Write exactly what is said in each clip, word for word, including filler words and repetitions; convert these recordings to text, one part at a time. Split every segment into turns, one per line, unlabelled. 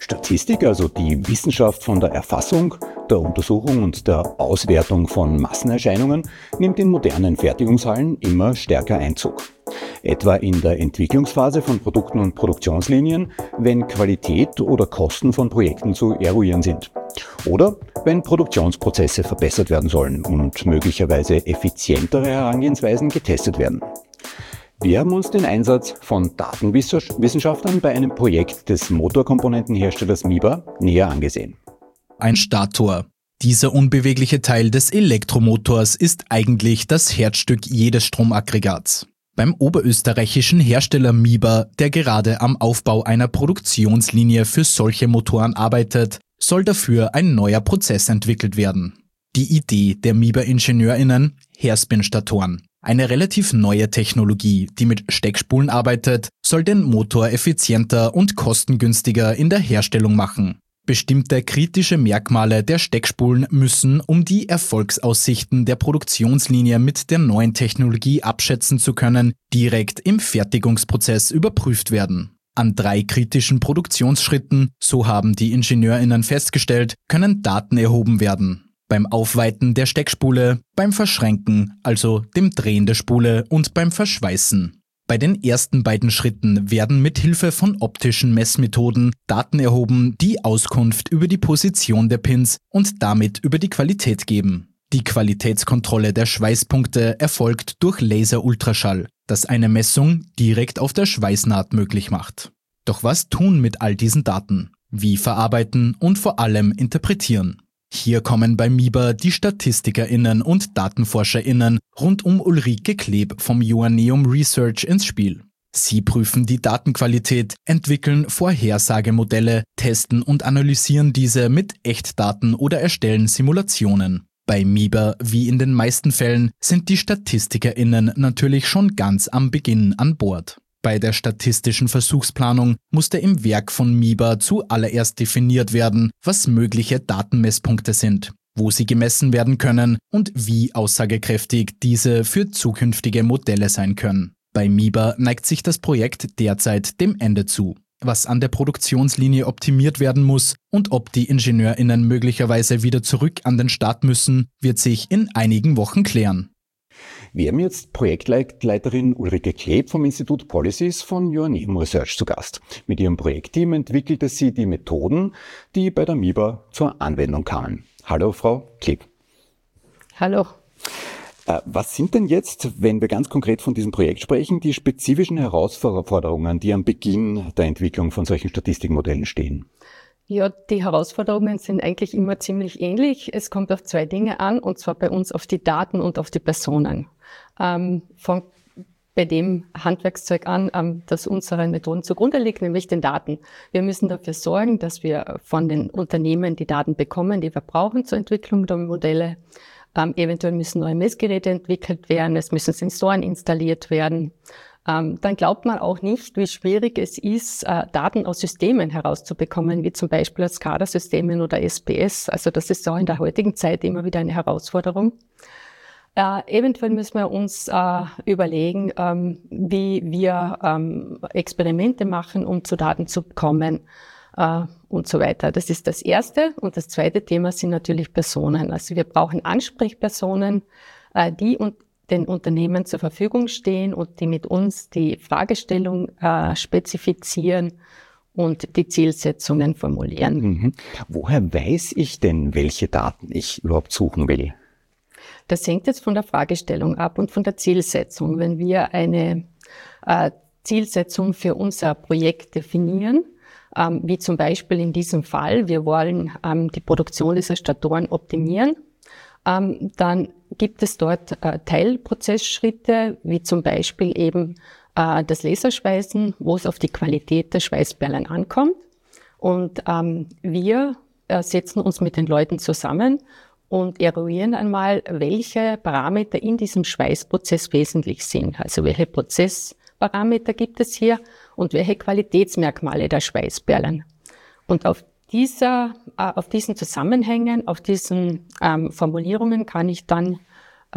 Statistik, also die Wissenschaft von der Erfassung, der Untersuchung und der Auswertung von Massenerscheinungen, nimmt in modernen Fertigungshallen immer stärker Einzug. Etwa in der Entwicklungsphase von Produkten und Produktionslinien, wenn Qualität oder Kosten von Projekten zu eruieren sind. Oder wenn Produktionsprozesse verbessert werden sollen und möglicherweise effizientere Herangehensweisen getestet werden. Wir haben uns den Einsatz von Datenwissenschaftlern bei einem Projekt des Motorkomponentenherstellers Miba näher angesehen.
Ein Stator. Dieser unbewegliche Teil des Elektromotors ist eigentlich das Herzstück jedes Stromaggregats. Beim oberösterreichischen Hersteller Miba, der gerade am Aufbau einer Produktionslinie für solche Motoren arbeitet, soll dafür ein neuer Prozess entwickelt werden. Die Idee der Miba-IngenieurInnen: Hairspin-Statoren. Eine relativ neue Technologie, die mit Steckspulen arbeitet, soll den Motor effizienter und kostengünstiger in der Herstellung machen. Bestimmte kritische Merkmale der Steckspulen müssen, um die Erfolgsaussichten der Produktionslinie mit der neuen Technologie abschätzen zu können, direkt im Fertigungsprozess überprüft werden. An drei kritischen Produktionsschritten, so haben die IngenieurInnen festgestellt, können Daten erhoben werden. Beim Aufweiten der Steckspule, beim Verschränken, also dem Drehen der Spule, und beim Verschweißen. Bei den ersten beiden Schritten werden mit Hilfe von optischen Messmethoden Daten erhoben, die Auskunft über die Position der Pins und damit über die Qualität geben. Die Qualitätskontrolle der Schweißpunkte erfolgt durch Laser-Ultraschall, das eine Messung direkt auf der Schweißnaht möglich macht. Doch was tun mit all diesen Daten? Wie verarbeiten und vor allem interpretieren? Hier kommen bei Miba die StatistikerInnen und DatenforscherInnen rund um Ulrike Kleb vom Joanneum Research ins Spiel. Sie prüfen die Datenqualität, entwickeln Vorhersagemodelle, testen und analysieren diese mit Echtdaten oder erstellen Simulationen. Bei Miba, wie in den meisten Fällen, sind die StatistikerInnen natürlich schon ganz am Beginn an Bord. Bei der statistischen Versuchsplanung musste im Werk von Miba zuallererst definiert werden, was mögliche Datenmesspunkte sind, wo sie gemessen werden können und wie aussagekräftig diese für zukünftige Modelle sein können. Bei Miba neigt sich das Projekt derzeit dem Ende zu. Was an der Produktionslinie optimiert werden muss und ob die IngenieurInnen möglicherweise wieder zurück an den Start müssen, wird sich in einigen Wochen klären.
Wir haben jetzt Projektleiterin Ulrike Kleb vom Institut Policies von Joanneum Research zu Gast. Mit ihrem Projektteam entwickelte sie die Methoden, die bei der Miba zur Anwendung kamen. Hallo, Frau Kleb.
Hallo.
Äh, was sind denn jetzt, wenn wir ganz konkret von diesem Projekt sprechen, die spezifischen Herausforderungen, die am Beginn der Entwicklung von solchen Statistikmodellen stehen?
Ja, die Herausforderungen sind eigentlich immer ziemlich ähnlich. Es kommt auf zwei Dinge an, und zwar bei uns auf die Daten und auf die Personen. Ähm, von bei dem Handwerkszeug an, ähm, das unseren Methoden zugrunde liegt, nämlich den Daten. Wir müssen dafür sorgen, dass wir von den Unternehmen die Daten bekommen, die wir brauchen zur Entwicklung der Modelle. Ähm, eventuell müssen neue Messgeräte entwickelt werden, es müssen Sensoren installiert werden. Ähm, dann glaubt man auch nicht, wie schwierig es ist, äh, Daten aus Systemen herauszubekommen, wie zum Beispiel aus SCADA-Systemen oder S P S. Also das ist auch in der heutigen Zeit immer wieder eine Herausforderung. Äh, eventuell müssen wir uns äh, überlegen, ähm, wie wir ähm, Experimente machen, um zu Daten zu kommen äh, und so weiter. Das ist das Erste. Und das zweite Thema sind natürlich Personen. Also wir brauchen Ansprechpersonen, äh, die und den Unternehmen zur Verfügung stehen und die mit uns die Fragestellung äh, spezifizieren und die Zielsetzungen formulieren.
Mhm. Woher weiß ich denn, welche Daten ich überhaupt suchen will?
Das hängt jetzt von der Fragestellung ab und von der Zielsetzung. Wenn wir eine äh, Zielsetzung für unser Projekt definieren, ähm, wie zum Beispiel in diesem Fall, wir wollen ähm, die Produktion dieser Statoren optimieren, ähm, dann gibt es dort äh, Teilprozessschritte, wie zum Beispiel eben äh, das Laserschweißen, wo es auf die Qualität der Schweißperlen ankommt. Und ähm, wir äh, setzen uns mit den Leuten zusammen und eruieren einmal, welche Parameter in diesem Schweißprozess wesentlich sind. Also welche Prozessparameter gibt es hier und welche Qualitätsmerkmale der Schweißperlen. Und auf dieser, äh, auf diesen Zusammenhängen, auf diesen ähm, Formulierungen kann ich dann äh,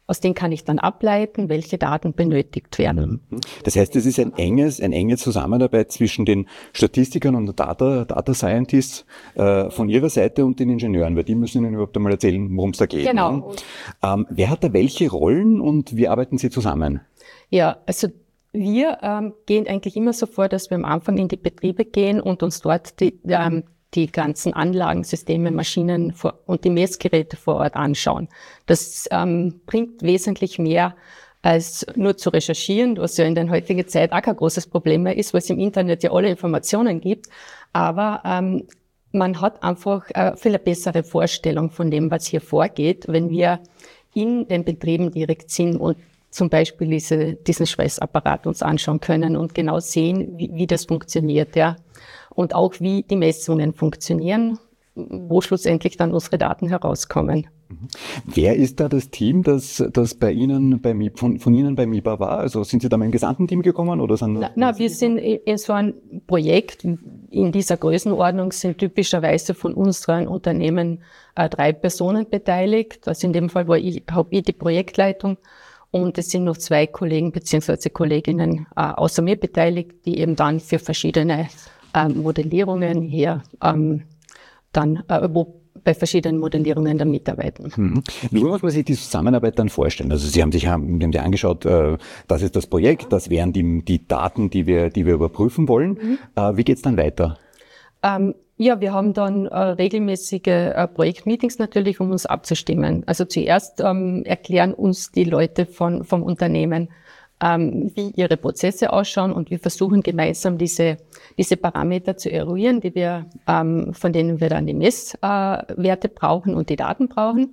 aus denen kann ich dann ableiten, welche Daten benötigt werden.
Das heißt, es ist ein enges, eine enge Zusammenarbeit zwischen den Statistikern und Data, Data Scientists äh, von ihrer Seite und den Ingenieuren, weil die müssen Ihnen überhaupt einmal erzählen, worum es da geht.
Genau.
Ne? Ähm, wer hat da welche Rollen und wie arbeiten Sie zusammen? Ja,
also wir ähm, gehen eigentlich immer so vor, dass wir am Anfang in die Betriebe gehen und uns dort die, ähm, die ganzen Anlagen, Systeme, Maschinen vor, und die Messgeräte vor Ort anschauen. Das ähm, bringt wesentlich mehr als nur zu recherchieren, was ja in der heutigen Zeit auch kein großes Problem mehr ist, weil es im Internet ja alle Informationen gibt. Aber ähm, man hat einfach äh, viel eine bessere Vorstellung von dem, was hier vorgeht, wenn wir in den Betrieben direkt sind und zum Beispiel diese, diesen Schweißapparat uns anschauen können und genau sehen, wie, wie das funktioniert, ja. Und auch wie die Messungen funktionieren, wo schlussendlich dann unsere Daten herauskommen.
Wer ist da das Team, das, das bei Ihnen, bei, von, von Ihnen bei M I B A war? Also sind Sie da mit dem gesamten Team gekommen oder sind
Na, na wir sind in so einem Projekt in dieser Größenordnung sind typischerweise von unseren Unternehmen äh, drei Personen beteiligt. Also in dem Fall war ich, habe ich die Projektleitung. Und es sind noch zwei Kollegen bzw. Kolleginnen äh, außer mir beteiligt, die eben dann für verschiedene ähm, Modellierungen hier ähm, dann äh, wo bei verschiedenen Modellierungen dann mitarbeiten.
Mhm. Wie muss man sich die Zusammenarbeit dann vorstellen? Also Sie haben sich haben, haben sich angeschaut, äh, das ist das Projekt, das wären die, die Daten, die wir, die wir überprüfen wollen. Mhm. Äh, wie geht's dann weiter?
Ähm, Ja, wir haben dann äh, regelmäßige äh, Projektmeetings natürlich, um uns abzustimmen. Also zuerst ähm, erklären uns die Leute von, vom Unternehmen, ähm, wie ihre Prozesse ausschauen und wir versuchen gemeinsam diese, diese Parameter zu eruieren, die wir, ähm, von denen wir dann die Messwerte äh, brauchen und die Daten brauchen.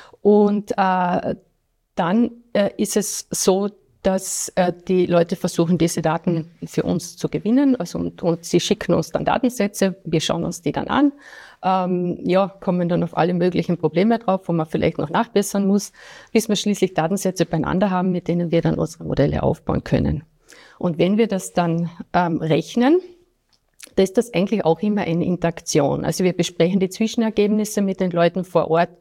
Und äh, dann äh, ist es so, dass äh, die Leute versuchen, diese Daten für uns zu gewinnen. Also und, und sie schicken uns dann Datensätze, wir schauen uns die dann an, ähm, ja, kommen dann auf alle möglichen Probleme drauf, wo man vielleicht noch nachbessern muss, bis wir schließlich Datensätze beieinander haben, mit denen wir dann unsere Modelle aufbauen können. Und wenn wir das dann ähm, rechnen, dann ist das eigentlich auch immer eine Interaktion. Also wir besprechen die Zwischenergebnisse mit den Leuten vor Ort,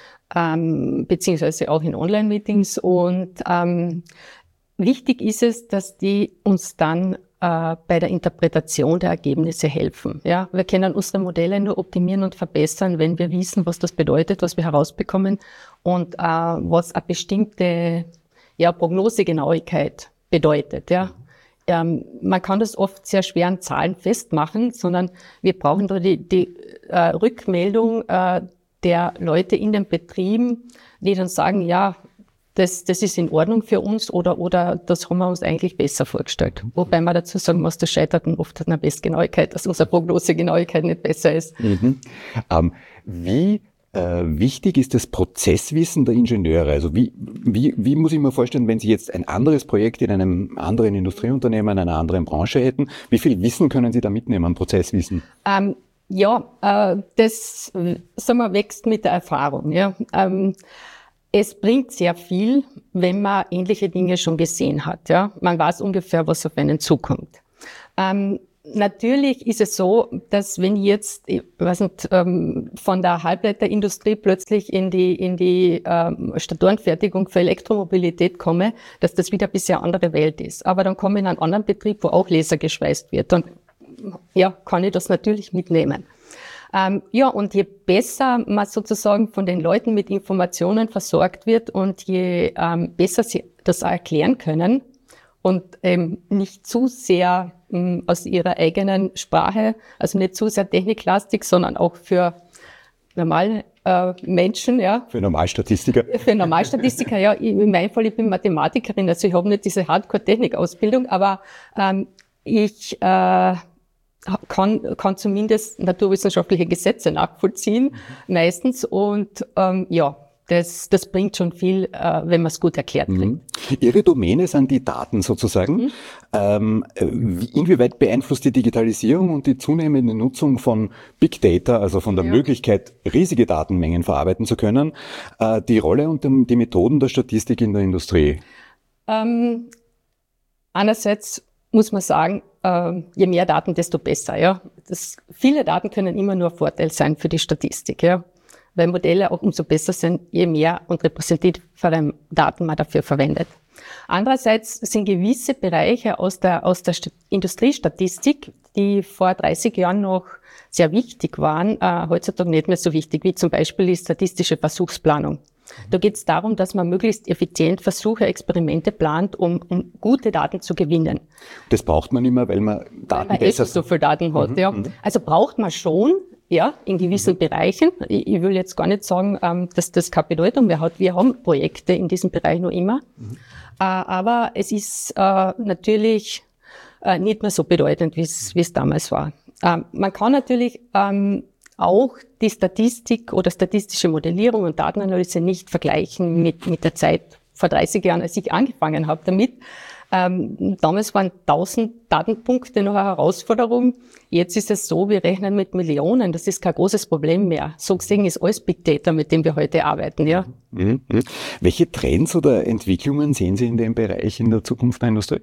ähm, beziehungsweise auch in Online-Meetings und ähm, wichtig ist es, dass die uns dann äh, bei der Interpretation der Ergebnisse helfen. Ja, wir können unsere Modelle nur optimieren und verbessern, wenn wir wissen, was das bedeutet, was wir herausbekommen und äh, was eine bestimmte ja, Prognosegenauigkeit bedeutet. Ja. Ähm, man kann das oft sehr schwer an Zahlen festmachen, sondern wir brauchen da die, die äh, Rückmeldung äh, der Leute in den Betrieben, die dann sagen, ja, Das, das ist in Ordnung für uns oder, oder das haben wir uns eigentlich besser vorgestellt. Wobei man dazu sagen muss, das scheitert oft an der Bestgenauigkeit, dass unsere Prognosegenauigkeit nicht besser ist.
Mhm. Ähm, wie äh, wichtig ist das Prozesswissen der Ingenieure? Also wie, wie, wie muss ich mir vorstellen, wenn Sie jetzt ein anderes Projekt in einem anderen Industrieunternehmen, einer anderen Branche hätten, wie viel Wissen können Sie da mitnehmen an Prozesswissen?
Ähm, ja, äh, das sagen wir, wächst mit der Erfahrung. Ja. Ähm, Es bringt sehr viel, wenn man ähnliche Dinge schon gesehen hat. Ja, man weiß ungefähr, was auf einen zukommt. Ähm, natürlich ist es so, dass wenn ich jetzt, ich weiß nicht, ähm, von der Halbleiterindustrie plötzlich in die in die ähm, Statorenfertigung für Elektromobilität komme, dass das wieder ein bisschen eine andere Welt ist. Aber dann komme ich in einen anderen Betrieb, wo auch Laser geschweißt wird. Dann ja, kann ich das natürlich mitnehmen. Ähm, ja, und je besser man sozusagen von den Leuten mit Informationen versorgt wird und je ähm, besser sie das auch erklären können und ähm, nicht zu sehr ähm, aus ihrer eigenen Sprache, also nicht zu sehr techniklastig, sondern auch für normale äh, Menschen, ja.
Für Normalstatistiker.
Für Normalstatistiker, ja. In meinem Fall, ich bin Mathematikerin, also ich habe nicht diese Hardcore-Technik-Ausbildung, aber ähm, ich äh, kann, kann zumindest naturwissenschaftliche Gesetze nachvollziehen, mhm. meistens. Und ähm, ja, das, das bringt schon viel, äh, wenn man es gut erklärt kriegt.
Mhm. Ihre Domäne sind die Daten sozusagen. Mhm. Ähm, wie, inwieweit beeinflusst die Digitalisierung und die zunehmende Nutzung von Big Data, also von der ja. Möglichkeit, riesige Datenmengen verarbeiten zu können, äh, die Rolle und die Methoden der Statistik in der Industrie?
Ähm, einerseits muss man sagen, äh, je mehr Daten, desto besser. Ja, das, viele Daten können immer nur ein Vorteil sein für die Statistik. Ja, weil Modelle auch umso besser sind, je mehr und repräsentativere Daten man dafür verwendet. Andererseits sind gewisse Bereiche aus der, aus der St- Industriestatistik, die vor dreißig Jahren noch sehr wichtig waren, äh, heutzutage nicht mehr so wichtig, wie zum Beispiel die statistische Versuchsplanung. Da geht es darum, dass man möglichst effizient Versuche, Experimente plant, um, um gute Daten zu gewinnen.
Das braucht man immer, weil man Daten
weil man
besser...
eh so viel Daten hat,
mhm,
ja.
Mhm.
Also braucht man schon, ja, in gewissen mhm. Bereichen. Ich, ich will jetzt gar nicht sagen, ähm, dass das keine Bedeutung mehr hat. Wir haben Projekte in diesem Bereich noch immer. Mhm. Äh, aber es ist äh, natürlich äh, nicht mehr so bedeutend, wie es wie es damals war. Ähm, man kann natürlich ähm, auch die Statistik oder statistische Modellierung und Datenanalyse nicht vergleichen mit, mit der Zeit vor dreißig Jahren, als ich angefangen habe damit. Ähm, damals waren tausend Datenpunkte noch eine Herausforderung. Jetzt ist es so, wir rechnen mit Millionen. Das ist kein großes Problem mehr. So gesehen ist alles Big Data, mit dem wir heute arbeiten, ja.
Mhm. Mhm. Welche Trends oder Entwicklungen sehen Sie in dem Bereich in der Zukunft der Industrie?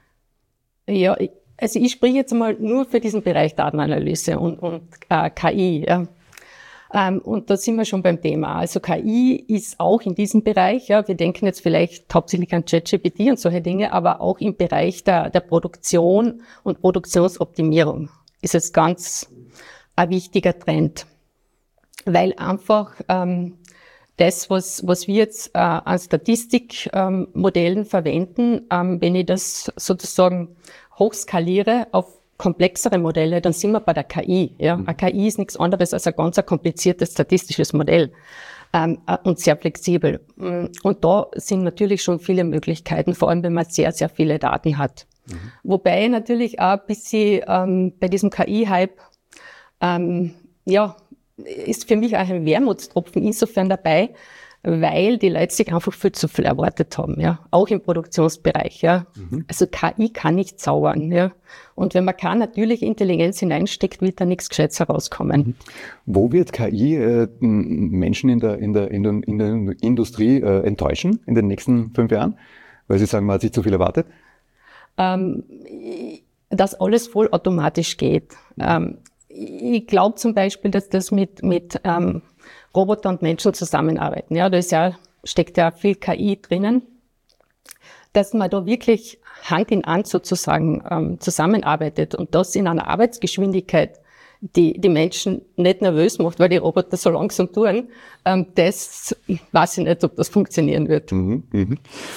Ja, also ich spreche jetzt mal nur für diesen Bereich Datenanalyse und, und äh, K I. Ja. Ähm, und da sind wir schon beim Thema. Also K I ist auch in diesem Bereich, ja, wir denken jetzt vielleicht hauptsächlich an ChatGPT und solche Dinge, aber auch im Bereich der, der Produktion und Produktionsoptimierung ist es ganz ein wichtiger Trend. Weil einfach ähm, das, was, was wir jetzt äh, an Statistikmodellen ähm, verwenden, ähm, wenn ich das sozusagen hochskaliere auf komplexere Modelle, dann sind wir bei der K I. Ja. Eine K I ist nichts anderes als ein ganz ein kompliziertes statistisches Modell ähm, und sehr flexibel. Und da sind natürlich schon viele Möglichkeiten, vor allem wenn man sehr, sehr viele Daten hat. Mhm. Wobei natürlich auch ein bisschen ähm, bei diesem K I-Hype, ähm, ja, ist für mich auch ein Wermutstropfen insofern dabei, weil die Leute sich einfach viel zu viel erwartet haben, ja, auch im Produktionsbereich, ja. Mhm. Also K I kann nicht zaubern, ja. Und wenn man keine natürliche Intelligenz hineinsteckt, wird da nichts Gescheites herauskommen.
Mhm. Wo wird K I äh, Menschen in der, in der, in der, in der Industrie äh, enttäuschen in den nächsten fünf Jahren? Weil Sie sagen, man hat sich zu viel erwartet?
Ähm, dass alles vollautomatisch geht. Ähm, ich glaube zum Beispiel, dass das mit, mit ähm, Roboter und Menschen zusammenarbeiten. Ja, da ist ja, steckt ja viel K I drinnen, dass man da wirklich Hand in Hand sozusagen ähm, zusammenarbeitet und das in einer Arbeitsgeschwindigkeit, die die Menschen nicht nervös macht, weil die Roboter so langsam tun. Ähm, das weiß ich nicht, ob das funktionieren wird.
Mhm, mhm.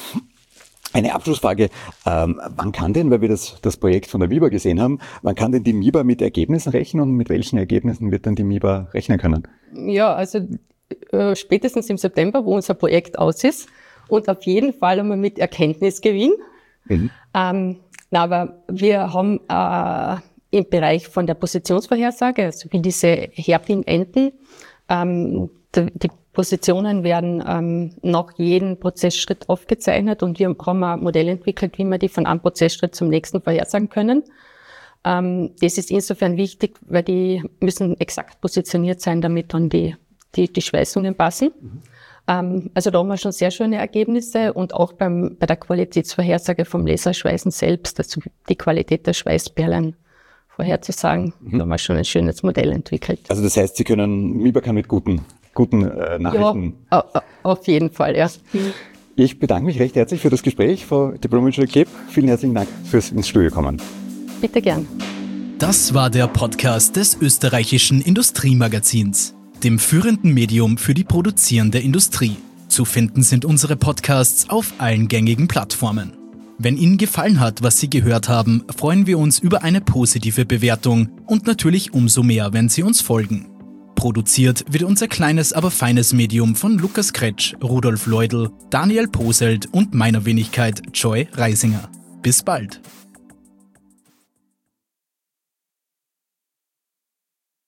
Eine Abschlussfrage. Ähm, wann kann denn, weil wir das, das Projekt von der MIBA gesehen haben, wann kann denn die MIBA mit Ergebnissen rechnen und mit welchen Ergebnissen wird denn die MIBA rechnen können?
Ja, also äh, spätestens im September, wo unser Projekt aus ist und auf jeden Fall einmal mit Erkenntnisgewinn. Mhm. Ähm, na, aber wir haben äh, im Bereich von der Positionsvorhersage, also wie diese Hairpin-Enden, ähm, die, die Positionen werden ähm, nach jedem Prozessschritt aufgezeichnet und wir haben ein Modell entwickelt, wie wir die von einem Prozessschritt zum nächsten vorhersagen können. Ähm, das ist insofern wichtig, weil die müssen exakt positioniert sein, damit dann die, die, die Schweißungen passen. Mhm. Ähm, also da haben wir schon sehr schöne Ergebnisse und auch beim, bei der Qualitätsvorhersage vom Laserschweißen selbst, also die Qualität der Schweißperlen vorherzusagen, mhm. da haben wir schon ein schönes Modell entwickelt.
Also das heißt, Sie können, MIBA kann mit guten guten äh, Nachrichten.
Ja, auf jeden Fall, ja.
Ich bedanke mich recht herzlich für das Gespräch, Frau Diplomitschek-Kleb. Vielen herzlichen Dank fürs ins Studio kommen.
Bitte gern.
Das war der Podcast des österreichischen Industriemagazins, dem führenden Medium für die produzierende Industrie. Zu finden sind unsere Podcasts auf allen gängigen Plattformen. Wenn Ihnen gefallen hat, was Sie gehört haben, freuen wir uns über eine positive Bewertung und natürlich umso mehr, wenn Sie uns folgen. Produziert wird unser kleines, aber feines Medium von Lukas Kretsch, Rudolf Leudl, Daniel Poselt und meiner Wenigkeit Joy Reisinger. Bis bald!